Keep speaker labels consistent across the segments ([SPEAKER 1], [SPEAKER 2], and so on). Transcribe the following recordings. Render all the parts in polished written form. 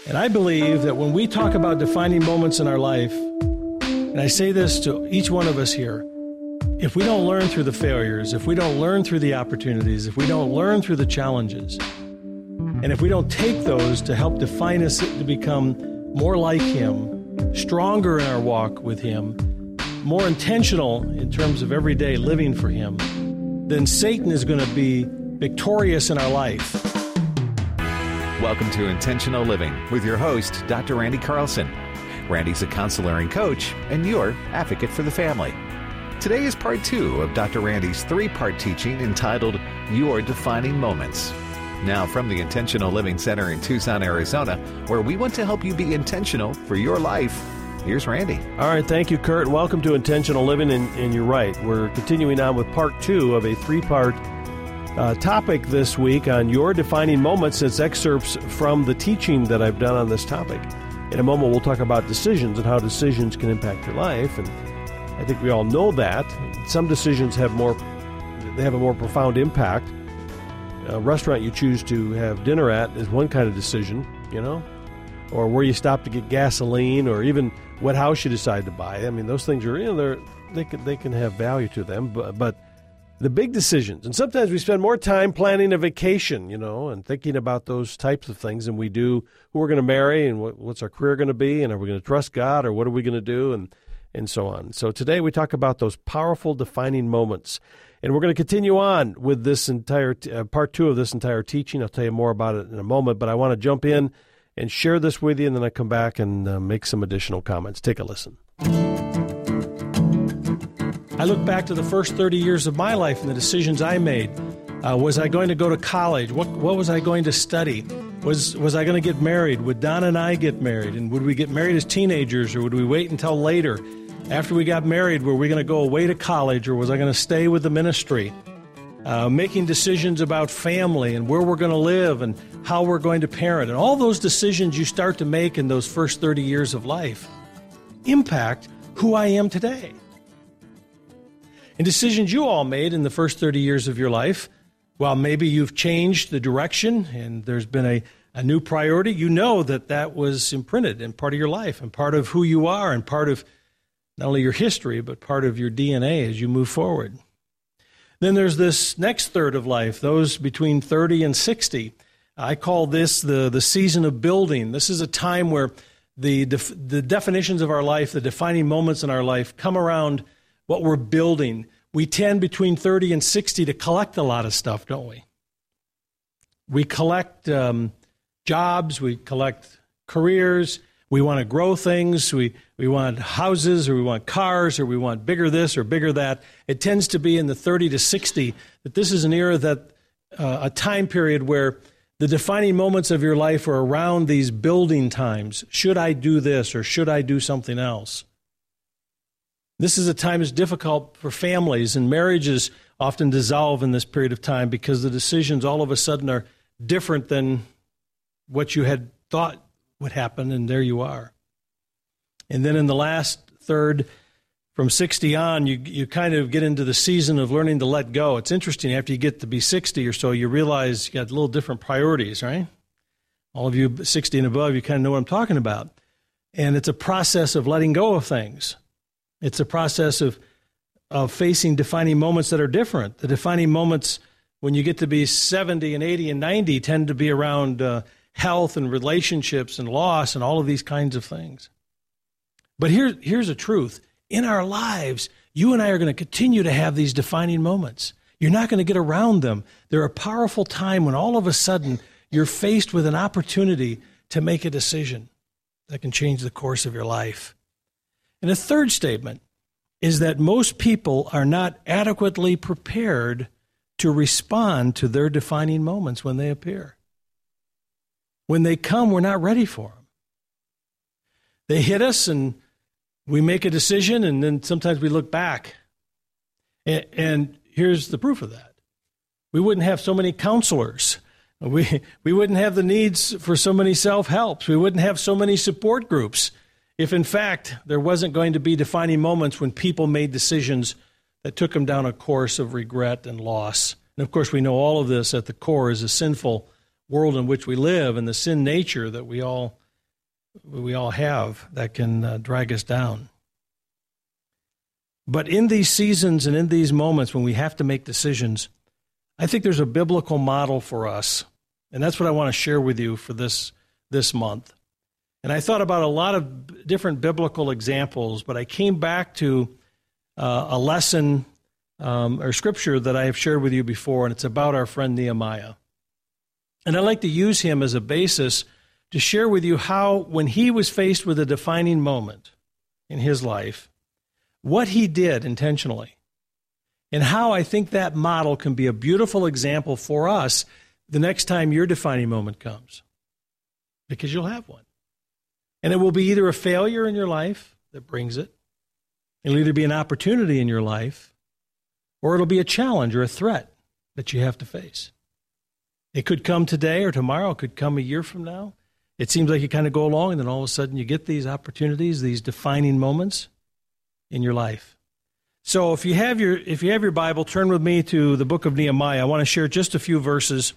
[SPEAKER 1] And I believe that when we talk about defining moments in our life, and I say this to each one of us here, if we don't learn through the failures, if we don't learn through the opportunities, if we don't learn through the challenges, and if we don't take those to help define us to become more like Him, stronger in our walk with Him, more intentional in terms of everyday living for Him, then Satan is going to be victorious in our life.
[SPEAKER 2] Welcome to Intentional Living with your host, Dr. Randy Carlson. Randy's a counselor and coach, and your advocate for the family. Today is part 2 of Dr. Randy's 3-part teaching entitled, Your Defining Moments. Now from the Intentional Living Center in Tucson, Arizona, where we want to help you be intentional for your life, here's Randy.
[SPEAKER 1] All right, thank you, Kurt. Welcome to Intentional Living, and you're right. We're continuing on with part 2 of a 3-part topic this week on your defining moments. It's excerpts from the teaching that I've done on this topic. In a moment, we'll talk about decisions and how decisions can impact your life, and I think we all know that. Some decisions have a more profound impact. A restaurant you choose to have dinner at is one kind of decision, or where you stop to get gasoline, or even what house you decide to buy. I mean, those things are, they can have value to them, but the big decisions, and sometimes we spend more time planning a vacation, and thinking about those types of things than we do who we're going to marry and what's our career going to be, and are we going to trust God, or what are we going to do, and so on. So today we talk about those powerful defining moments, and we're going to continue on with this entire part 2 of this entire teaching. I'll tell you more about it in a moment, but I want to jump in and share this with you, and then I come back and make some additional comments. Take a listen. I look back to the first 30 years of my life and the decisions I made. Was I going to go to college? What was I going to study? Was I going to get married? Would Don and I get married? And would we get married as teenagers, or would we wait until later? After we got married, were we going to go away to college, or was I going to stay with the ministry? Making decisions about family and where we're going to live and how we're going to parent. And all those decisions you start to make in those first 30 years of life impact who I am today. And decisions you all made in the first 30 years of your life, well, maybe you've changed the direction and there's been a new priority. You know that was imprinted in part of your life and part of who you are and part of not only your history, but part of your DNA as you move forward. Then there's this next third of life, those between 30 and 60. I call this the season of building. This is a time where the definitions of our life, the defining moments in our life come around what we're building. We tend between 30 and 60 to collect a lot of stuff, don't we? We collect jobs, we collect careers, we want to grow things, we want houses, or we want cars, or we want bigger this or bigger that. It tends to be in the 30 to 60 that this is an era that, a time period where the defining moments of your life are around these building times. Should I do this or should I do something else? This is a time that's difficult for families, and marriages often dissolve in this period of time because the decisions all of a sudden are different than what you had thought would happen, and there you are. And then in the last third, from 60 on, you kind of get into the season of learning to let go. It's interesting, after you get to be 60 or so, you realize you got a little different priorities, right? All of you 60 and above, you kind of know what I'm talking about. And it's a process of letting go of things. It's a process of facing defining moments that are different. The defining moments when you get to be 70 and 80 and 90 tend to be around health and relationships and loss and all of these kinds of things. But here's a truth. In our lives, you and I are going to continue to have these defining moments. You're not going to get around them. They're a powerful time when all of a sudden you're faced with an opportunity to make a decision that can change the course of your life. And a third statement is that most people are not adequately prepared to respond to their defining moments when they appear. When they come, we're not ready for them. They hit us and we make a decision, and then sometimes we look back. And here's the proof of that. We wouldn't have so many counselors. We wouldn't have the needs for so many self-helps. We wouldn't have so many support groups if, in fact, there wasn't going to be defining moments when people made decisions that took them down a course of regret and loss. And, of course, we know all of this at the core is a sinful world in which we live and the sin nature that we all we all have that can drag us down. But in these seasons and in these moments when we have to make decisions, I think there's a biblical model for us. And that's what I want to share with you for this month. And I thought about a lot of different biblical examples, but I came back to a lesson or scripture that I have shared with you before, and it's about our friend Nehemiah. And I'd like to use him as a basis to share with you how, when he was faced with a defining moment in his life, what he did intentionally, and how I think that model can be a beautiful example for us the next time your defining moment comes, because you'll have one. And it will be either a failure in your life that brings it, it'll either be an opportunity in your life, or it'll be a challenge or a threat that you have to face. It could come today or tomorrow. It could come a year from now. It seems like you kind of go along, and then all of a sudden you get these opportunities, these defining moments in your life. So if you have your Bible, turn with me to the book of Nehemiah. I want to share just a few verses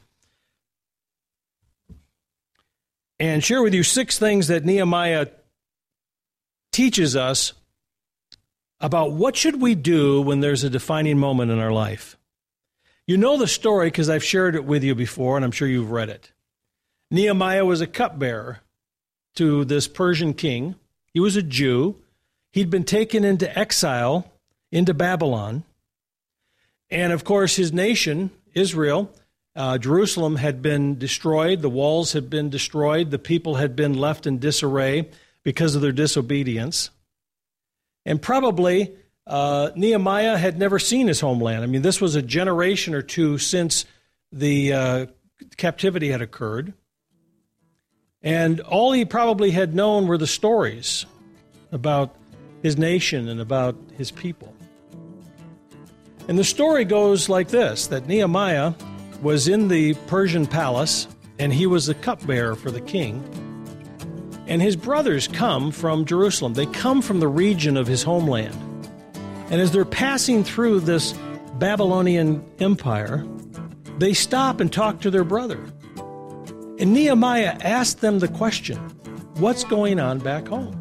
[SPEAKER 1] and share with you 6 things that Nehemiah teaches us about what should we do when there's a defining moment in our life. You know the story because I've shared it with you before, and I'm sure you've read it. Nehemiah was a cupbearer to this Persian king. He was a Jew. He'd been taken into exile into Babylon. And, of course, his nation, Israel, Jerusalem, had been destroyed. The walls had been destroyed. The people had been left in disarray because of their disobedience. And probably Nehemiah had never seen his homeland. I mean, this was a generation or two since the captivity had occurred. And all he probably had known were the stories about his nation and about his people. And the story goes like this, that Nehemiah was in the Persian palace, and he was the cupbearer for the king. And his brothers come from Jerusalem. They come from the region of his homeland. And as they're passing through this Babylonian empire, they stop and talk to their brother. And Nehemiah asked them the question, what's going on back home?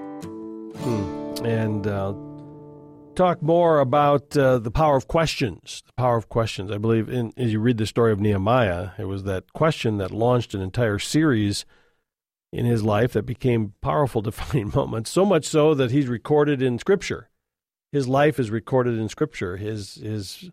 [SPEAKER 1] And talk more about the power of questions. The power of questions. I believe as you read the story of Nehemiah, it was that question that launched an entire series in his life that became powerful defining moments, so much so that he's recorded in Scripture. His life is recorded in Scripture. His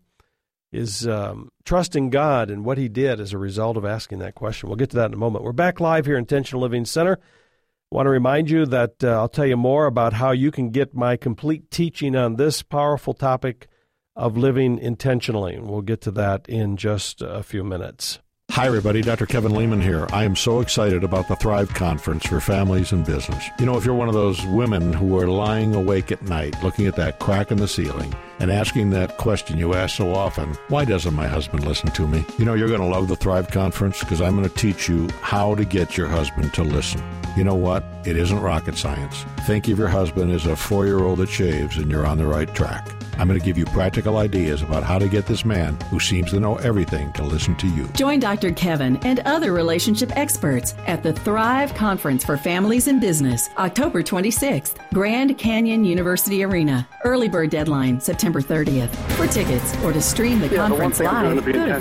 [SPEAKER 1] trust in God and what he did as a result of asking that question. We'll get to that in a moment. We're back live here in Intentional Living Center. I want to remind you that I'll tell you more about how you can get my complete teaching on this powerful topic of living intentionally. And we'll get to that in just a few minutes.
[SPEAKER 3] Hi, everybody. Dr. Kevin Lehman here. I am so excited about the Thrive Conference for families and business. You know, if you're one of those women who are lying awake at night looking at that crack in the ceiling and asking that question you ask so often, why doesn't my husband listen to me? You know, you're going to love the Thrive Conference because I'm going to teach you how to get your husband to listen. You know what? It isn't rocket science. Think of your husband as a 4-year-old that shaves and you're on the right track. I'm going to give you practical ideas about how to get this man who seems to know everything to listen to you. Join
[SPEAKER 4] Dr. Kevin and other relationship experts at the Thrive Conference for Families and Business, October 26th, Grand Canyon University Arena. Early bird deadline, September 30th. For tickets or to stream the conference live, go to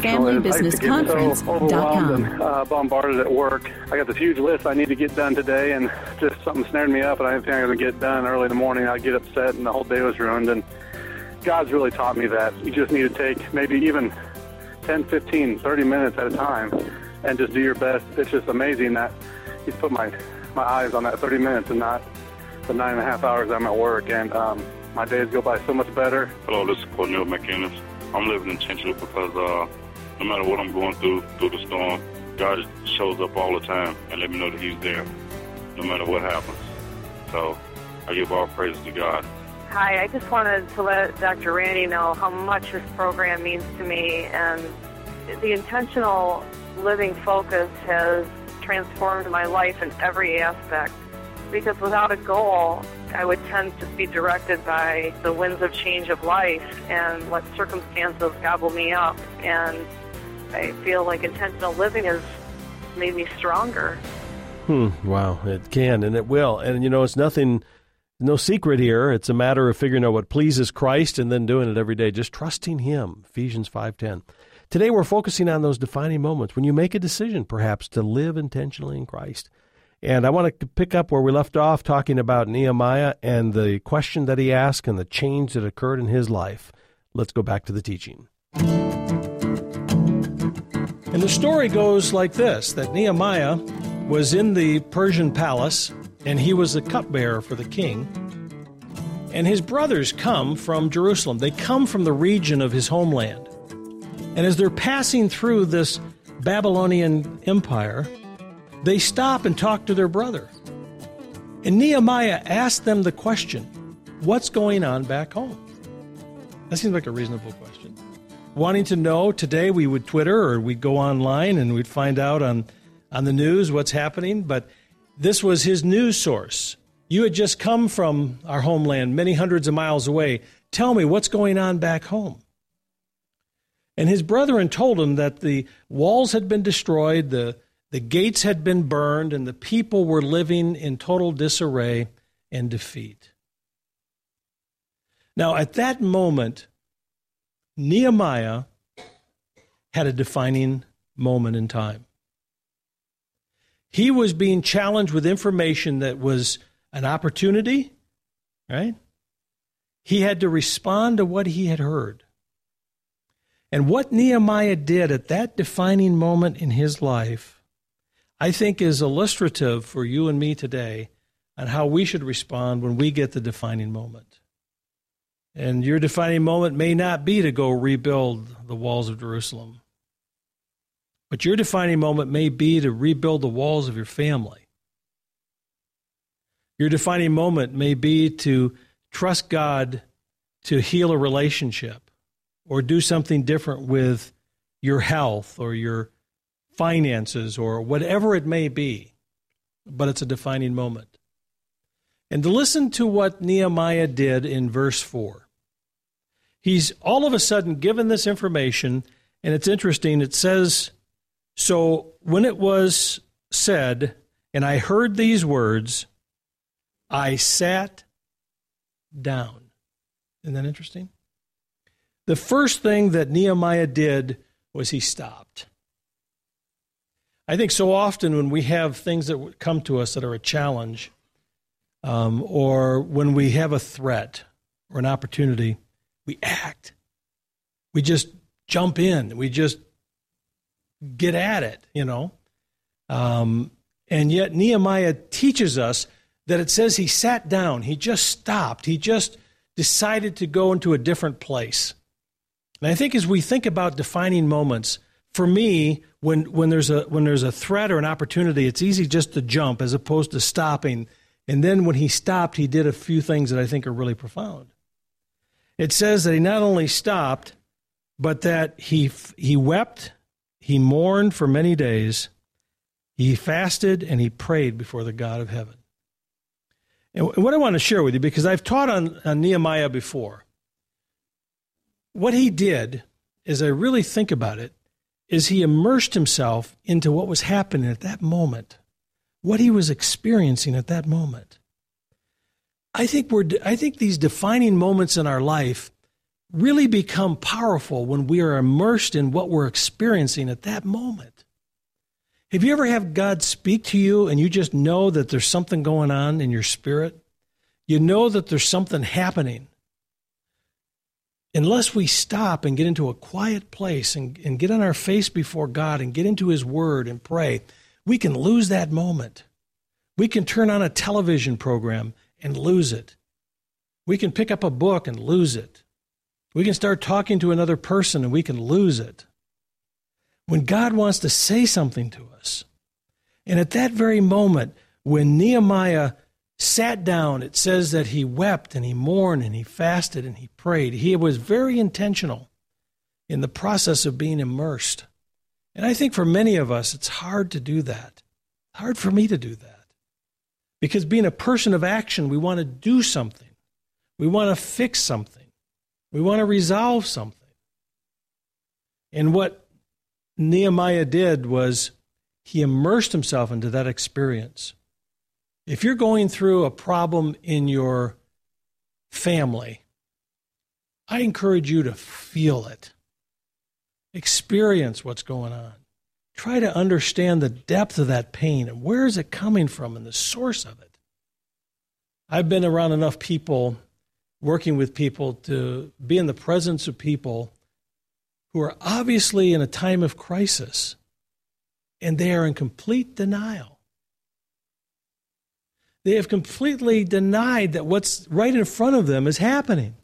[SPEAKER 4] FamilyBusinessConference.com.
[SPEAKER 5] And bombarded at work. I got this huge list I need to get done today, and just something snared me up, and I didn't think I was going to get done early in the morning. I'd get upset, and the whole day was ruined. And God's really taught me that you just need to take maybe even 10, 15, 30 minutes at a time and just do your best. It's just amazing that He's put my eyes on that 30 minutes and not the 9.5 hours I'm at work. And my days go by so much better.
[SPEAKER 6] Hello, this is Cornel McInnes. I'm living intentional because no matter what I'm going through the storm, God shows up all the time and let me know that He's there no matter what happens. So I give all praise to God.
[SPEAKER 7] Hi, I just wanted to let Dr. Randy know how much this program means to me, and the intentional living focus has transformed my life in every aspect, because without a goal, I would tend to be directed by the winds of change of life and let circumstances gobble me up, and I feel like intentional living has made me stronger.
[SPEAKER 1] Wow, it can and it will. And, it's nothing, no secret here. It's a matter of figuring out what pleases Christ and then doing it every day, just trusting Him, Ephesians 5:10. Today we're focusing on those defining moments when you make a decision, perhaps, to live intentionally in Christ. And I want to pick up where we left off talking about Nehemiah and the question that he asked and the change that occurred in his life. Let's go back to the teaching. And the story goes like this, that Nehemiah was in the Persian palace, and he was the cupbearer for the king. And his brothers come from Jerusalem. They come from the region of his homeland. And as they're passing through this Babylonian empire, they stop and talk to their brother. And Nehemiah asked them the question, what's going on back home? That seems like a reasonable question. Wanting to know, today we would Twitter or we'd go online and we'd find out on the news what's happening, but this was his news source. You had just come from our homeland, many hundreds of miles away. Tell me what's going on back home. And his brethren told him that the walls had been destroyed, the gates had been burned, and the people were living in total disarray and defeat. Now, at that moment, Nehemiah had a defining moment in time. He was being challenged with information that was an opportunity, right? He had to respond to what he had heard. And what Nehemiah did at that defining moment in his life, I think is illustrative for you and me today on how we should respond when we get the defining moment. And your defining moment may not be to go rebuild the walls of Jerusalem, but your defining moment may be to rebuild the walls of your family. Your defining moment may be to trust God to heal a relationship or do something different with your health or your finances or whatever it may be, but it's a defining moment. And to listen to what Nehemiah did in verse 4. He's all of a sudden given this information, and it's interesting. It says, so when it was said, and I heard these words, I sat down. Isn't that interesting? The first thing that Nehemiah did was he stopped. I think so often when we have things that come to us that are a challenge, or when we have a threat or an opportunity, we act. We just jump in. We just get at it, And yet Nehemiah teaches us that it says he sat down. He just stopped. He just decided to go into a different place. And I think as we think about defining moments, for me, when there's a threat or an opportunity, it's easy just to jump as opposed to stopping. And then when he stopped, he did a few things that I think are really profound. It says that he not only stopped, but that he wept, he mourned for many days, he fasted, and he prayed before the God of heaven. And what I want to share with you, because I've taught on Nehemiah before, what he did, as I really think about it, is he immersed himself into what was happening at that moment, what he was experiencing at that moment. I think these defining moments in our life really become powerful when we are immersed in what we're experiencing at that moment. Have you ever had God speak to you and you just know that there's something going on in your spirit? You know that there's something happening. Unless we stop and get into a quiet place and get on our face before God and get into His Word and pray, we can lose that moment. We can turn on a television program and lose it. We can pick up a book and lose it. We can start talking to another person and we can lose it. When God wants to say something to us, and at that very moment, when Nehemiah sat down, it says that he wept and he mourned and he fasted and he prayed. He was very intentional in the process of being immersed. And I think for many of us, it's hard to do that. It's hard for me to do that. Because being a person of action, we want to do something. We want to fix something. We want to resolve something. And what Nehemiah did was He immersed himself into that experience. If you're going through a problem in your family, I encourage you to feel it. Experience what's going on. Try to understand the depth of that pain and where is it coming from and the source of it. I've been around enough people, working with people, to be in the presence of people who are obviously in a time of crisis, and they are in complete denial. They have completely denied that what's right in front of them is happening.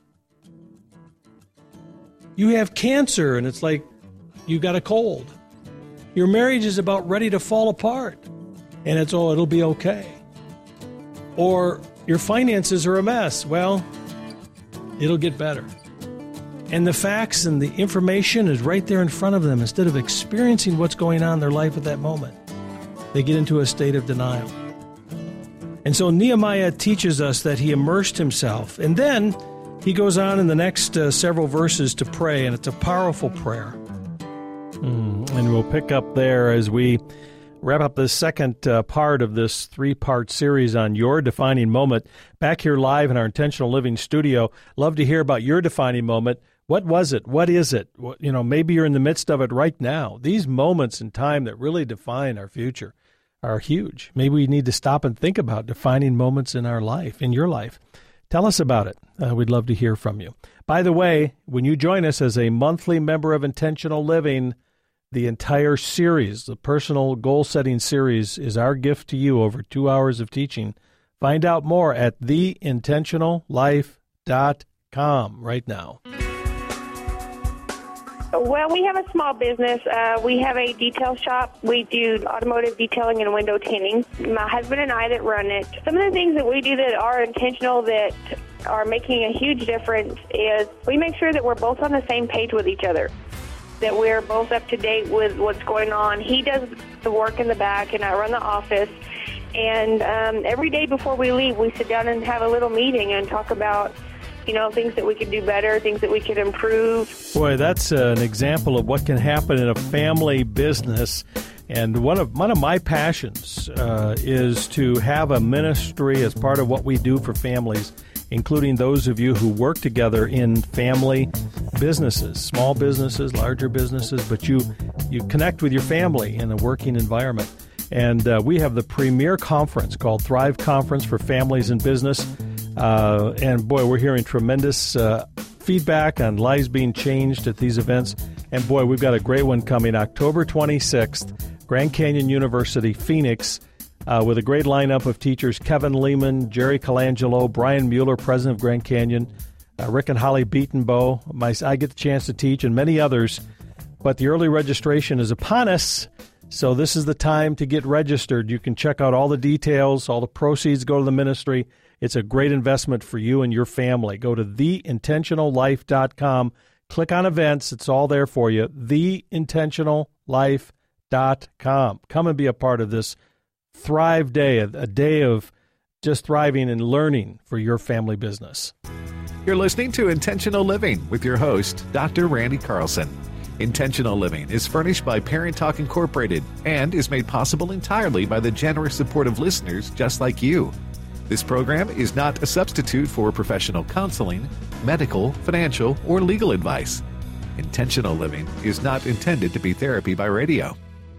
[SPEAKER 1] You have cancer, and it's like you got a cold. Your marriage is about ready to fall apart, and it's, it'll be okay. Or your finances are a mess. Well, it'll get better. And the facts and the information is right there in front of them. Instead of experiencing what's going on in their life at that moment, they get into a state of denial. And so Nehemiah teaches us that he immersed himself. And then he goes on in the next several verses to pray, and it's a powerful prayer. And we'll pick up there as we wrap up the second part of this three-part series on your defining moment. Back here live in our Intentional Living studio. Love to hear about your defining moment. What was it? What is it? Maybe you're in the midst of it right now. These moments in time that really define our future are huge. Maybe we need to stop and think about defining moments in our life, in your life. Tell us about it. We'd love to hear from you. By the way, when you join us as a monthly member of Intentional Living, the entire series, the personal goal-setting series, is our gift to you over 2 hours of teaching. Find out more at theintentionallife.com right now.
[SPEAKER 8] Well, we have a small business. We have a detail shop. We do automotive detailing and window tinting. My husband and I that run it. Some of the things that we do that are intentional that are making a huge difference is we make sure that we're both on the same page with each other, that we're both up to date with what's going on. He does the work in the back, and I run the office. And every day before we leave, we sit down and have a little meeting and talk about things that we could do better, things that we could improve.
[SPEAKER 1] Boy, that's an example of what can happen in a family business. And one of my passions is to have a ministry as part of what we do for families, including those of you who work together in family businesses, small businesses, larger businesses, but you connect with your family in a working environment. And we have the premier conference called Thrive Conference for Families and Business. And boy, we're hearing tremendous feedback on lives being changed at these events. And boy, we've got a great one coming October 26th, Grand Canyon University, Phoenix, with a great lineup of teachers: Kevin Lehman, Jerry Colangelo, Brian Mueller, president of Grand Canyon, Rick and Holly Beatonbow. I get the chance to teach, and many others. But the early registration is upon us, so this is the time to get registered. You can check out all the details. All the proceeds go to the ministry. It's a great investment for you and your family. Go to theintentionallife.com. Click on events. It's all there for you. theintentionallife.com. Come and be a part of this Thrive Day, a day of just thriving and learning for your family business.
[SPEAKER 2] You're listening to Intentional Living with your host, Dr. Randy Carlson. Intentional Living is furnished by Parent Talk Incorporated and is made possible entirely by the generous support of listeners just like you. This program is not a substitute for professional counseling, medical, financial, or legal advice. Intentional Living is not intended to be therapy by radio.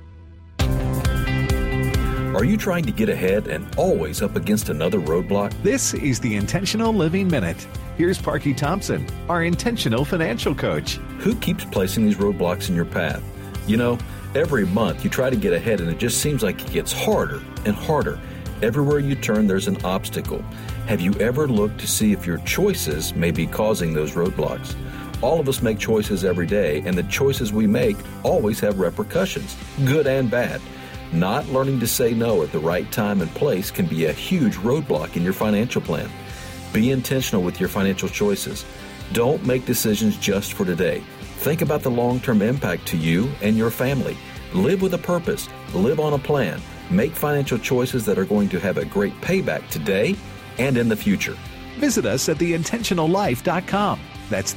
[SPEAKER 9] Are you trying to get ahead and always up against another roadblock?
[SPEAKER 2] This is the Intentional Living Minute. Here's Parky Thompson, our intentional financial coach.
[SPEAKER 9] Who keeps placing these roadblocks in your path? Every month you try to get ahead and it just seems like it gets harder and harder. Everywhere you turn, there's an obstacle. Have you ever looked to see if your choices may be causing those roadblocks? All of us make choices every day, and the choices we make always have repercussions, good and bad. Not learning to say no at the right time and place can be a huge roadblock in your financial plan. Be intentional with your financial choices. Don't make decisions just for today. Think about the long-term impact to you and your family. Live with a purpose. Live on a plan. Make financial choices that are going to have a great payback today and in the future.
[SPEAKER 2] Visit us at theintentionallife.com. That's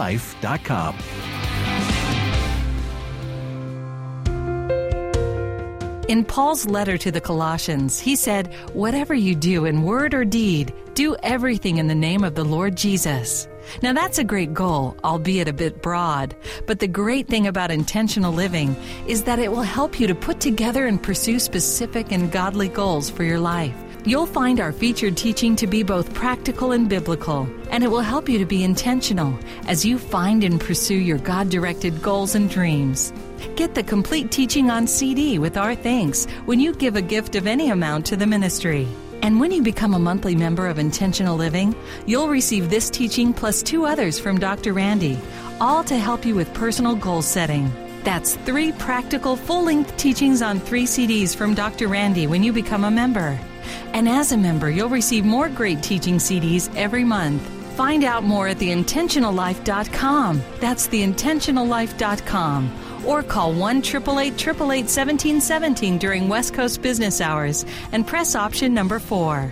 [SPEAKER 2] theintentionallife.com.
[SPEAKER 10] In Paul's letter to the Colossians, he said, "Whatever you do in word or deed, do everything in the name of the Lord Jesus." Now that's a great goal, albeit a bit broad. But the great thing about intentional living is that it will help you to put together and pursue specific and godly goals for your life. You'll find our featured teaching to be both practical and biblical, and it will help you to be intentional as you find and pursue your God-directed goals and dreams. Get the complete teaching on CD with our thanks when you give a gift of any amount to the ministry. And when you become a monthly member of Intentional Living, you'll receive this teaching plus 2 others from Dr. Randy, all to help you with personal goal setting. That's 3 practical full-length teachings on 3 CDs from Dr. Randy when you become a member. And as a member, you'll receive more great teaching CDs every month. Find out more at theintentionallife.com. That's theintentionallife.com. Or call 1-888-888-1717 during West Coast business hours and press option number 4.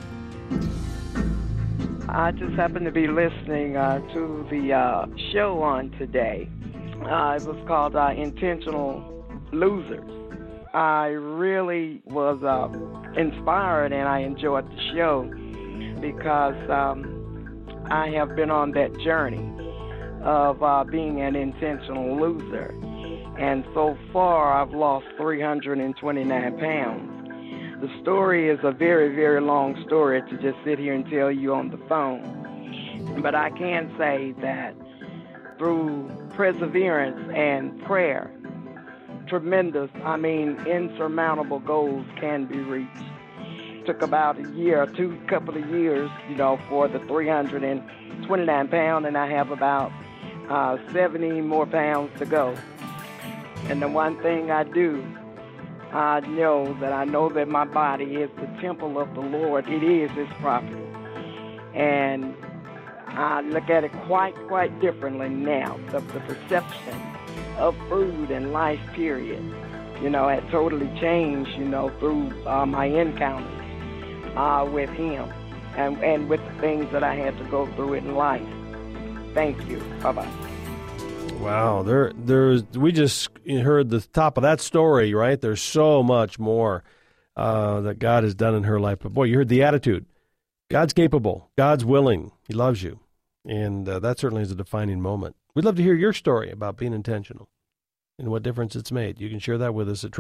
[SPEAKER 11] I just happened to be listening to the show on today. It was called Intentional Losers. I really was inspired and I enjoyed the show because I have been on that journey of being an intentional loser. And so far, I've lost 329 pounds. The story is a very, very long story to just sit here and tell you on the phone. But I can say that through perseverance and prayer, insurmountable goals can be reached. It took about a year or couple of years, for the 329 pounds, and I have about 70 more pounds to go. And the one thing I do, I know that my body is the temple of the Lord. It is His property. And I look at it quite differently now. The perception of food and life, period, had totally changed, through my encounters with Him and with the things that I had to go through in life. Thank you. Bye-bye.
[SPEAKER 1] Wow, we just heard the top of that story, right? There's so much more that God has done in her life. But boy, you heard the attitude. God's capable. God's willing. He loves you. And that certainly is a defining moment. We'd love to hear your story about being intentional and what difference it's made. You can share that with us at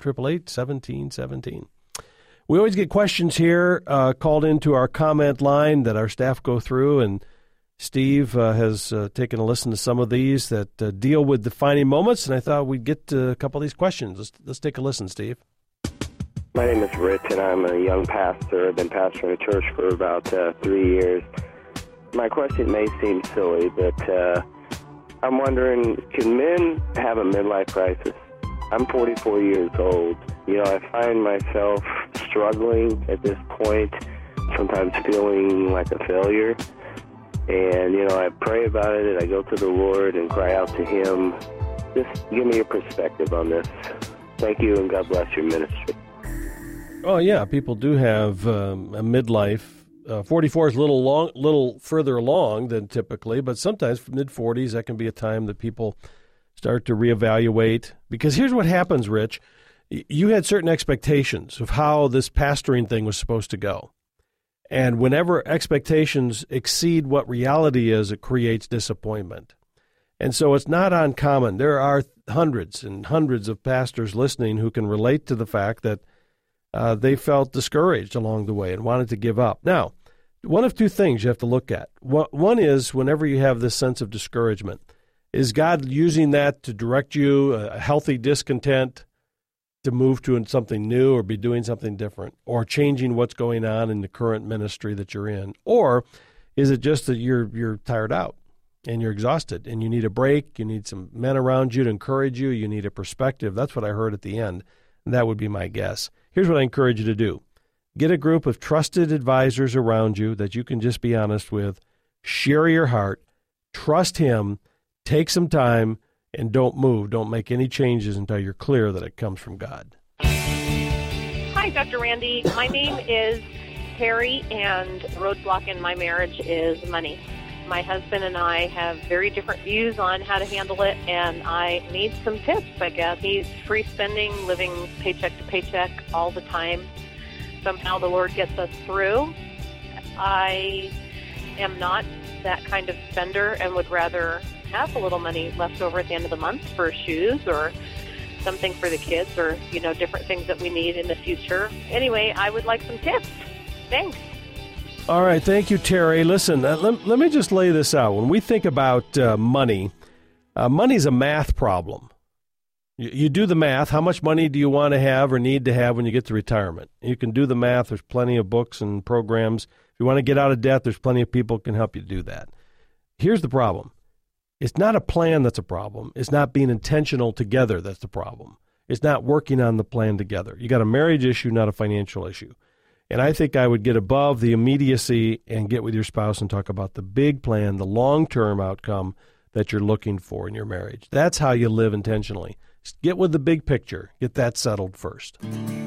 [SPEAKER 1] 888-888-1717. We always get questions here called into our comment line that our staff go through, and Steve has taken a listen to some of these that deal with defining moments, and I thought we'd get to a couple of these questions. Let's take a listen, Steve.
[SPEAKER 12] My name is Rich, and I'm a young pastor. I've been pastoring a church for about 3 years. My question may seem silly, but I'm wondering, can men have a midlife crisis? I'm 44 years old. I find myself struggling at this point, sometimes feeling like a failure. And, I pray about it, and I go to the Lord and cry out to Him. Just give me your perspective on this. Thank you, and God bless your ministry.
[SPEAKER 1] Oh, yeah, people do have a midlife. 44 is a little further along than typically, but sometimes mid-40s, that can be a time that people start to reevaluate. Because here's what happens, Rich. You had certain expectations of how this pastoring thing was supposed to go. And whenever expectations exceed what reality is, it creates disappointment. And so it's not uncommon. There are hundreds and hundreds of pastors listening who can relate to the fact that they felt discouraged along the way and wanted to give up. Now, one of 2 things you have to look at. One is whenever you have this sense of discouragement, is God using that to direct you, a healthy discontent, to move to something new or be doing something different, or changing what's going on in the current ministry that you're in? Or is it just that you're tired out and you're exhausted and you need a break, you need some men around you to encourage you, you need a perspective? That's what I heard at the end, and that would be my guess. Here's what I encourage you to do. Get a group of trusted advisors around you that you can just be honest with. Share your heart. Trust Him. Take some time. And don't move. Don't make any changes until you're clear that it comes from God.
[SPEAKER 13] Hi, Dr. Randy. My name is Terry, and the roadblock in my marriage is money.
[SPEAKER 7] My husband and I have very different views on how to handle it, and I need some tips, I guess. He's free spending, living paycheck to paycheck all the time. Somehow the Lord gets us through. I am not that kind of spender and would rather have a little money left over at the end of the month for shoes or something for the kids or, different things that we need in the future. Anyway, I would like some tips. Thanks.
[SPEAKER 1] All right. Thank you, Terry. Listen, let me just lay this out. When we think about money, money's a math problem. You do the math. How much money do you want to have or need to have when you get to retirement? You can do the math. There's plenty of books and programs. If you want to get out of debt, there's plenty of people who can help you do that. Here's the problem. It's not a plan that's a problem. It's not being intentional together that's the problem. It's not working on the plan together. You got a marriage issue, not a financial issue. And I think I would get above the immediacy and get with your spouse and talk about the big plan, the long-term outcome that you're looking for in your marriage. That's how you live intentionally. Get with the big picture. Get that settled first.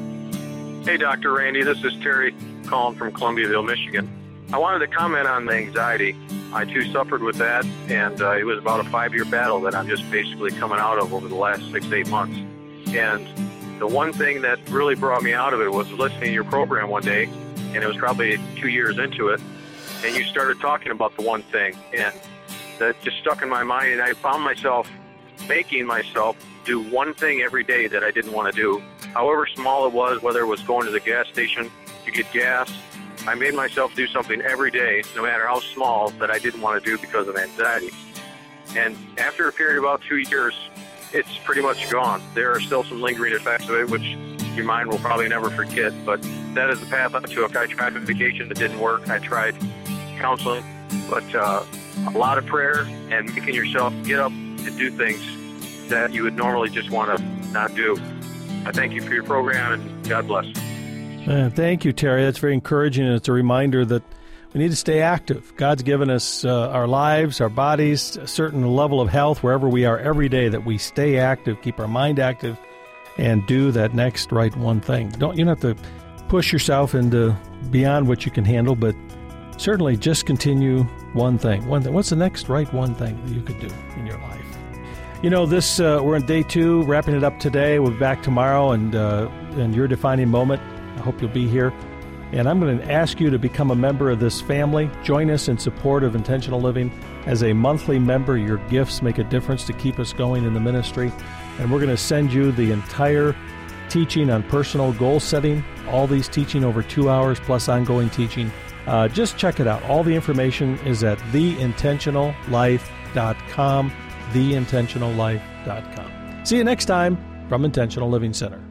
[SPEAKER 14] Hey, Dr. Randy, this is Terry calling from Columbiaville, Michigan. I wanted to comment on the anxiety. I, too, suffered with that, and it was about a 5-year battle that I'm just basically coming out of over the last 6 to 8 months. And the one thing that really brought me out of it was listening to your program one day, and it was probably 2 years into it, and you started talking about the one thing, and that just stuck in my mind, and I found myself making myself do one thing every day that I didn't want to do, however small it was, whether it was going to the gas station to get gas. I made myself do something every day, no matter how small, that I didn't want to do because of anxiety. And after a period of about 2 years, it's pretty much gone. There are still some lingering effects of it, which your mind will probably never forget, but that is the path I took. I tried medication that didn't work. I tried counseling, but a lot of prayer and making yourself get up and do things that you would normally just want to not do. I thank you for your program, and God bless.
[SPEAKER 1] Thank you, Terry. That's very encouraging, and it's a reminder that we need to stay active. God's given us our lives, our bodies, a certain level of health wherever we are every day, that we stay active, keep our mind active, and do that next right one thing. You don't have to push yourself into beyond what you can handle, but certainly just continue one thing. What's the next right one thing that you could do in your life? We're on day 2, wrapping it up today. We'll be back tomorrow, and your defining moment. I hope you'll be here. And I'm going to ask you to become a member of this family. Join us in support of Intentional Living. As a monthly member, your gifts make a difference to keep us going in the ministry. And we're going to send you the entire teaching on personal goal setting, all these teaching over 2 hours plus ongoing teaching. Just check it out. All the information is at theintentionallife.com, theintentionallife.com. See you next time from Intentional Living Center.